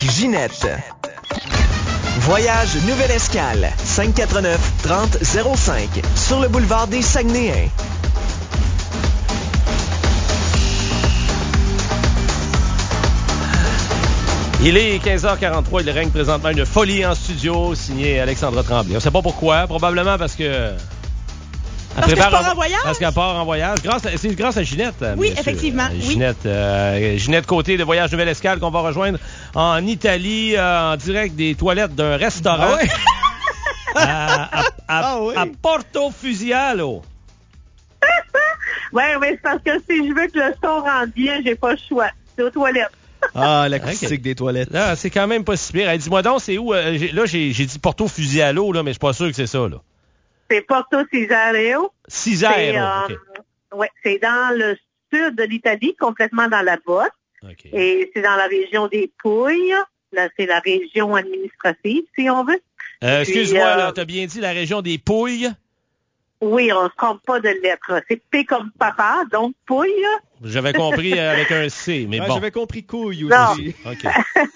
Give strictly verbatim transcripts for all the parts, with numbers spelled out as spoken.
Ginette. Voyage Nouvelle Escale, cinq cent quatre-vingt-neuf trente zéro cinq, sur le boulevard des Saguenayens. Il est quinze heures quarante-trois, il règne présentement une folie en studio, signé Alexandra Tremblay. On ne sait pas pourquoi, probablement parce que... Parce que je pars en voyage? Parce qu'elle part en voyage. Grâce à, c'est grâce à Ginette. Oui, monsieur. effectivement. Euh, oui. Ginette, euh, Ginette Côté de Voyage Nouvelle Escale qu'on va rejoindre en Italie, euh, en direct des toilettes d'un restaurant. Ah oui? à, à, à, ah oui. à Porto Fusialo. Oui, oui, c'est parce que si je veux que le son rentre bien, j'ai pas le choix. C'est aux toilettes. Ah, l'acoustique okay. des toilettes. Ah, c'est quand même pas si pire. Hey, dis-moi donc, c'est où? Euh, j'ai, là, j'ai, j'ai dit Porto Fusialo, là, mais je suis pas sûr que c'est ça, là. C'est Porto Cesareo. Cesareo, euh, OK. Oui, c'est dans le sud de l'Italie, complètement dans la botte. Okay. Et c'est dans la région des Pouilles. Là, c'est la région administrative, si on veut. Euh, excuse-moi, euh, là, t'as bien dit la région des Pouilles? Oui, on ne se trompe pas de lettres. C'est P comme papa, donc Pouilles. J'avais compris avec un C, mais ouais, bon. J'avais compris couille aussi. Okay.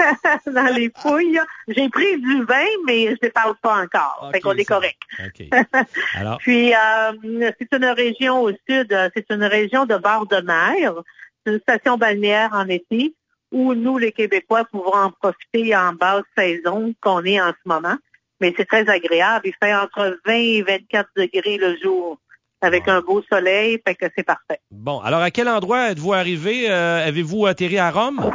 Dans les Pouilles, j'ai pris du vin, mais je ne parle pas encore. Okay, fait qu'on est correct. OK. Alors. Puis, euh, c'est une région au sud, c'est une région de bord de mer. C'est une station balnéaire en été où nous, les Québécois, pouvons en profiter en basse saison qu'on est en ce moment. Mais c'est très agréable. Il fait entre vingt et vingt-quatre degrés le jour avec bon. un beau soleil, fait que c'est parfait. Bon, alors à quel endroit êtes-vous arrivé? Euh, avez-vous atterri à Rome?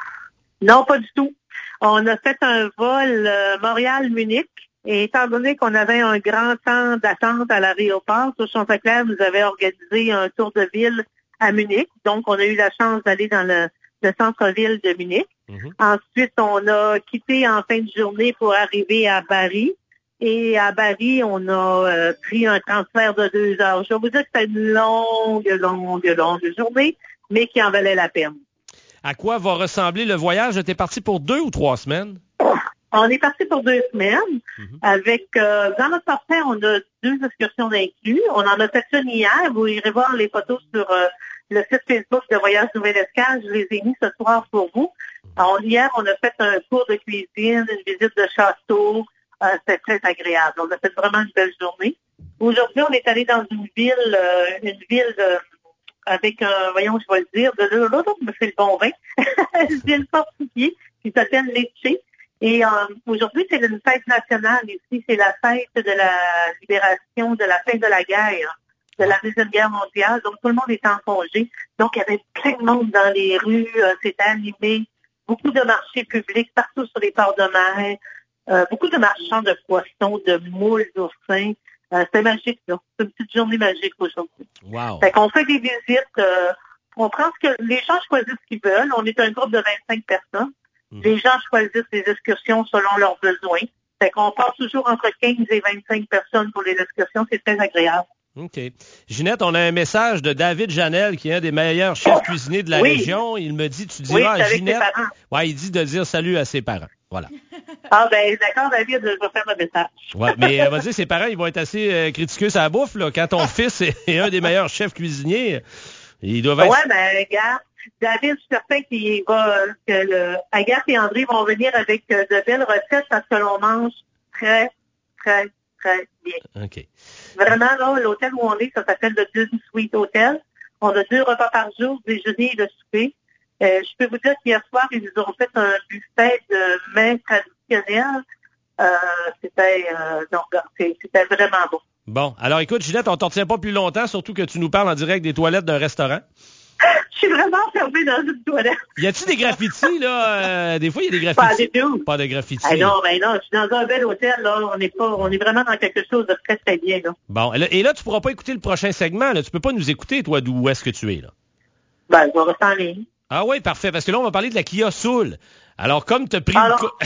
Non, pas du tout. On a fait un vol euh, Montréal-Munich. Et étant donné qu'on avait un grand temps d'attente à l'aéroport, sur Chanticleer nous avait organisé un tour de ville à Munich. Donc, on a eu la chance d'aller dans le, le centre-ville de Munich. Mm-hmm. Ensuite, on a quitté en fin de journée pour arriver à Bari. Et à Bari, on a euh, pris un transfert de deux heures. Je vais vous dire que c'était une longue, longue, longue journée, mais qui en valait la peine. À quoi va ressembler le voyage? T'es parti pour deux ou trois semaines? On est parti pour deux semaines. Mm-hmm. Avec euh, dans notre forfait, on a deux excursions inclus. On en a fait une hier. Vous irez voir les photos sur euh, le site Facebook de Voyage Nouvelle Escale. Je les ai mis ce soir pour vous. Alors, hier, on a fait un cours de cuisine, une visite de château. Euh, c'était très agréable. On a fait vraiment une belle journée. Aujourd'hui, on est allé dans une ville, euh, une ville euh, avec un, voyons, je vais le dire, de l'autre, me fait le bon vin, une ville fortifiée qui s'appelle Lecce. Et euh, aujourd'hui, c'est une fête nationale ici. C'est la fête de la libération, de la fin de la guerre, de la Deuxième Guerre mondiale. Donc, tout le monde est en congé. Donc, il y avait plein de monde dans les rues. Euh, c'était animé. Beaucoup de marchés publics partout sur les ports de mer. Euh, beaucoup de marchands de poissons, de moules, d'oursins. Euh, c'était magique, là. C'est une petite journée magique aujourd'hui. Wow. Fait qu'on fait des visites. Euh, on prend ce que les gens choisissent ce qu'ils veulent. On est un groupe de vingt-cinq personnes. Mmh. Les gens choisissent les excursions selon leurs besoins. Fait qu'on passe toujours entre quinze et vingt-cinq personnes pour les excursions. C'est très agréable. OK. Ginette, on a un message de David Janel, qui est un des meilleurs chefs cuisiniers de la oui. région. Il me dit, tu diras oui, à Ginette... Ses parents. Ouais, il dit de dire salut à ses parents. Voilà. Ah ben d'accord, David, je vais faire le message. Ouais, mais elle va dire, ses parents, ils vont être assez euh, critiqueux sur la bouffe, là. Quand ton fils est, est un des meilleurs chefs cuisiniers, ils doivent être... Ouais, ben regarde, David, je suis certain qu'il va, que le, Agathe et André vont venir avec euh, de belles recettes parce que l'on mange très, très, très bien. OK. Vraiment, là, l'hôtel où on est, ça s'appelle le Disney Suite Hotel. On a deux repas par jour, déjeuner et le souper. Euh, je peux vous dire qu'hier soir, ils nous ont fait un buffet de mets traditionnels. Euh, c'était, euh, donc, c'était vraiment beau. Bon, alors écoute, Ginette, on t'en retient pas plus longtemps, surtout que tu nous parles en direct des toilettes d'un restaurant. Je suis vraiment fermée dans une toilette. Y a-tu des graffitis, là? Euh, des fois, il y a des graffitis. Pas du tout. Pas de graffitis. Ah non, ben non, je suis dans un bel hôtel, là. On est pas, on est vraiment dans quelque chose de très, très bien, là. Bon, et là, tu pourras pas écouter le prochain segment, là. Tu peux pas nous écouter, toi, d'où est-ce que tu es, là? Ben, je vais rester en ligne. Ah oui, parfait, parce que là, on va parler de la Kia Soul. Alors, comme t'as pris Alors, le... Co-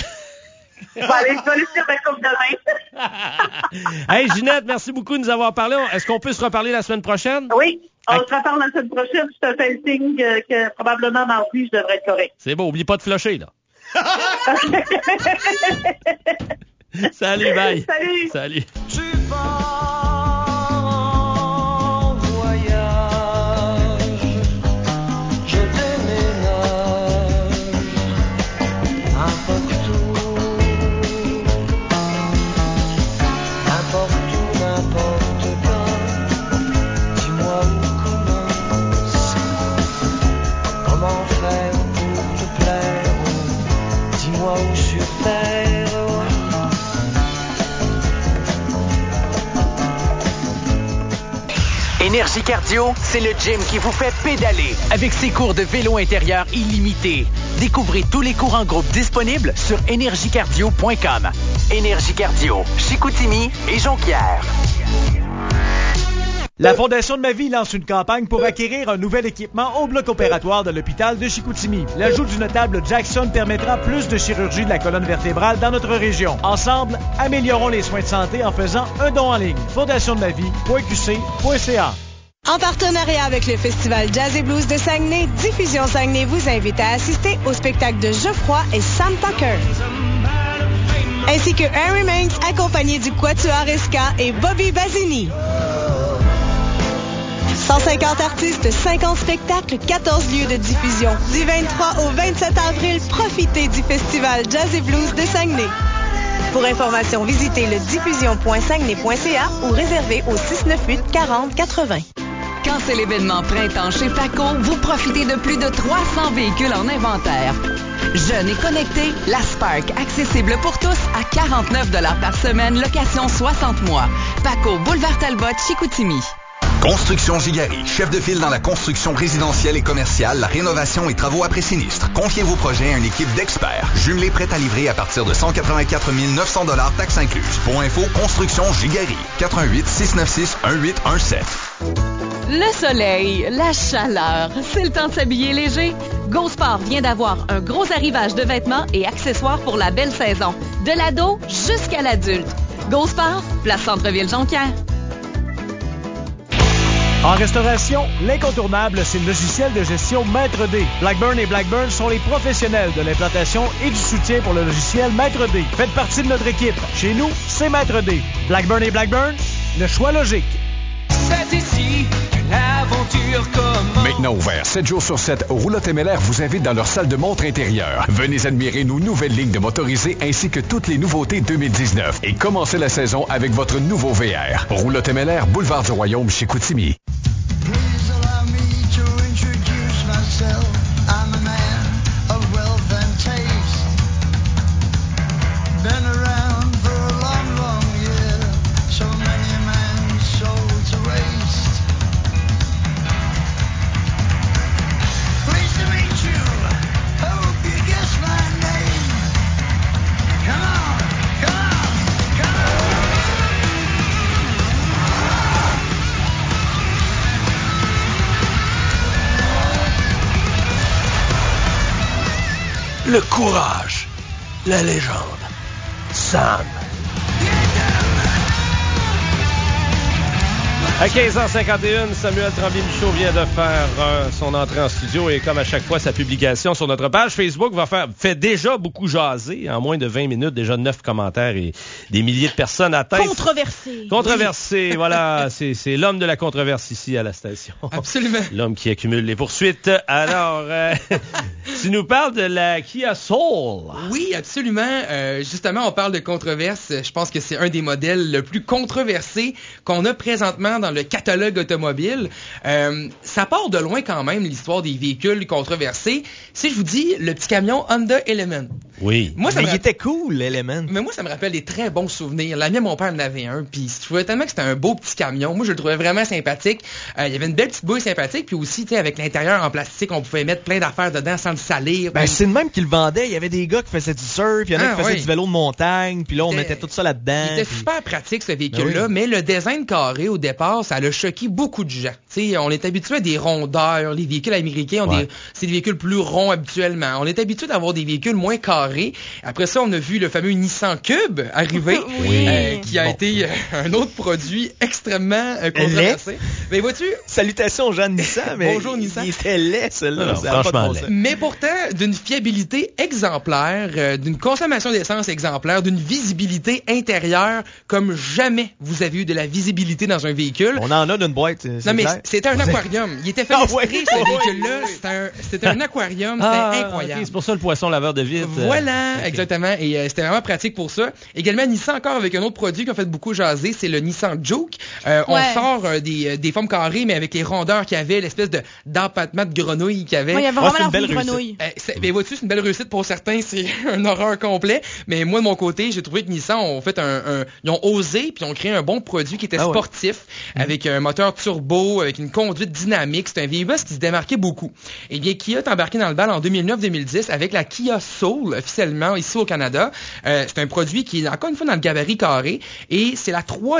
je vais aller, je vais aller sur ma coupe de vin. Hey, Ginette, merci beaucoup de nous avoir parlé. Est-ce qu'on peut se reparler la semaine prochaine? Oui, on se reparle la semaine prochaine. Je te fais le signe que, que probablement mardi, je devrais être correct. C'est bon, oublie pas de flusher, là. Salut, bye. Salut. Salut. Tu pars en voyage, je déménage un peu Énergie Cardio, c'est le gym qui vous fait pédaler avec ses cours de vélo intérieur illimités. Découvrez tous les cours en groupe disponibles sur énergie cardio point com. Énergie Cardio, Chicoutimi et Jonquière. La Fondation de ma vie lance une campagne pour acquérir un nouvel équipement au bloc opératoire de l'hôpital de Chicoutimi. L'ajout du notable Jackson permettra plus de chirurgie de la colonne vertébrale dans notre région. Ensemble, améliorons les soins de santé en faisant un don en ligne. fondation de ma vie point q c point c a. En partenariat avec le Festival Jazz et Blues de Saguenay, Diffusion Saguenay vous invite à assister au spectacle de Geoffroy et Sam Tucker. Ainsi que Harry Manx, accompagné du Quatuor Esca et Bobby Basini. cent cinquante artistes, cinquante spectacles, quatorze lieux de diffusion. Du vingt-trois au vingt-sept avril, profitez du Festival Jazz et Blues de Saguenay. Pour information, visitez le diffusion point saguenay point c a ou réservez au six neuf huit quarante quatre-vingts. Quand c'est l'événement printemps chez Paco, vous profitez de plus de trois cents véhicules en inventaire. Jeune et connecté, la Spark, accessible pour tous à quarante-neuf dollars par semaine, location soixante mois. Paco, boulevard Talbot, Chicoutimi. Construction Gigari, chef de file dans la construction résidentielle et commerciale, la rénovation et travaux après sinistre. Confiez vos projets à une équipe d'experts. Jumelés prête à livrer à partir de cent quatre-vingt-quatre mille neuf cents dollars taxes incluses. Pour info, Construction Gigari, quatre un huit, six neuf six, un huit un sept. Le soleil, la chaleur, c'est le temps de s'habiller léger. GoSport vient d'avoir un gros arrivage de vêtements et accessoires pour la belle saison. De l'ado jusqu'à l'adulte. GoSport, place Centre-Ville Jonquière. En restauration, l'incontournable, c'est le logiciel de gestion Maître D. Blackburn et Blackburn sont les professionnels de l'implantation et du soutien pour le logiciel Maître D. Faites partie de notre équipe. Chez nous, c'est Maître D. Blackburn et Blackburn, le choix logique. C'est ici qu'une aventure commence. Maintenant ouvert sept jours sur sept, Roulotte M L R vous invite dans leur salle de montre intérieure. Venez admirer nos nouvelles lignes de motorisés ainsi que toutes les nouveautés deux mille dix-neuf et commencez la saison avec votre nouveau V R. Roulotte M L R, boulevard du Royaume, chez Chicoutimi. Le courage, la légende, Sam. À quinze heures cinquante et un, Samuel Tremblay-Michaud vient de faire euh, son entrée en studio et comme à chaque fois, sa publication sur notre page Facebook va faire fait déjà beaucoup jaser. En moins de vingt minutes, déjà neuf commentaires et des milliers de personnes atteintes. Controversé. Controversé, oui. Voilà. C'est, c'est l'homme de la controverse ici à la station. Absolument. L'homme qui accumule les poursuites. Alors, euh, tu nous parles de la Kia Soul. Oui, absolument. Euh, justement, on parle de controverse. Je pense que c'est un des modèles le plus controversé qu'on a présentement dans le catalogue automobile. Euh, ça part de loin quand même, l'histoire des véhicules controversés. Si je vous dis le petit camion Honda Element. Oui. Moi, ça mais me il rappelle... était cool, l'Element. Mais moi, ça me rappelle des très bons souvenirs. L'ami de mon père en avait un, puis je trouvais tellement que c'était un beau petit camion. Moi, je le trouvais vraiment sympathique. Euh, il y avait une belle petite bouille sympathique, puis aussi, tu sais, avec l'intérieur en plastique, on pouvait mettre plein d'affaires dedans sans le salir. Ben, puis... c'est le même qu'il le vendait. Il y avait des gars qui faisaient du surf, il y en a ah, qui faisaient oui. du vélo de montagne, puis là, on était... mettait tout ça là-dedans. Il était puis... super pratique, ce véhicule-là, ben oui. mais le design carré, au départ, ça a choqué beaucoup de gens. T'sais, on est habitué à des rondeurs. Les véhicules américains, ont ouais. des, c'est des véhicules plus ronds habituellement. On est habitué d'avoir des véhicules moins carrés. Après ça, on a vu le fameux Nissan Cube arriver, oui. euh, qui a bon. été euh, un autre produit extrêmement euh, controversé. Mais vois-tu... Salutations aux gens de Nissan, mais bonjour Nissan. Il était laid, celui-là. Non, non, franchement bon laid. Mais pourtant, d'une fiabilité exemplaire, euh, d'une consommation d'essence exemplaire, d'une visibilité intérieure comme jamais vous avez eu de la visibilité dans un véhicule. On en a d'une boîte. C'est non, mais clair. c'était un aquarium. Il était fait ah, exprès, ouais. ce véhicule-là. C'était un, c'était un aquarium. C'était ah, incroyable. Okay, c'est pour ça le poisson laveur de vitre. Voilà, okay. exactement. Et euh, c'était vraiment pratique pour ça. Également, Nissan encore avec un autre produit qui a fait beaucoup jaser, c'est le Nissan Juke. Euh, ouais. On sort euh, des, des formes carrées, mais avec les rondeurs qu'il y avait, l'espèce de d'empattement de grenouille qu'il y avait. Ouais, il y avait vraiment oh, l'air de grenouille. Euh, c'est, mais vois-tu, c'est une belle réussite pour certains, c'est un horreur complet. Mais moi, de mon côté, j'ai trouvé que Nissan ont fait un, un ils ont osé, puis ont créé un bon produit qui était ah, sportif. mmh. avec un moteur turbo, avec une conduite dynamique. C'est un vieil bus qui se démarquait beaucoup. Eh bien, Kia est embarqué dans le bal en deux mille neuf deux mille dix avec la Kia Soul, officiellement ici au Canada. Euh, c'est un produit qui est encore une fois dans le gabarit carré et c'est la troisième